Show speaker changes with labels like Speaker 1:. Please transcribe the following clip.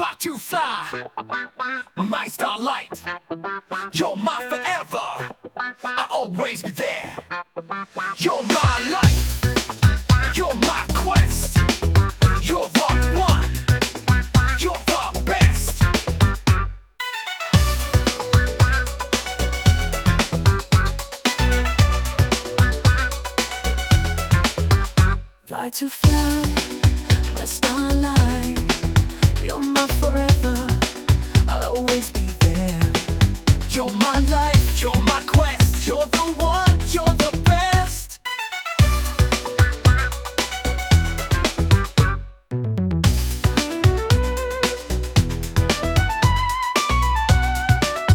Speaker 1: fly to fly, my starlight. You're my forever, I'll always be there. You're my life, you're my quest. You're the one, you're the best. Fly to fly, my starlight. You're my forever, I'll always be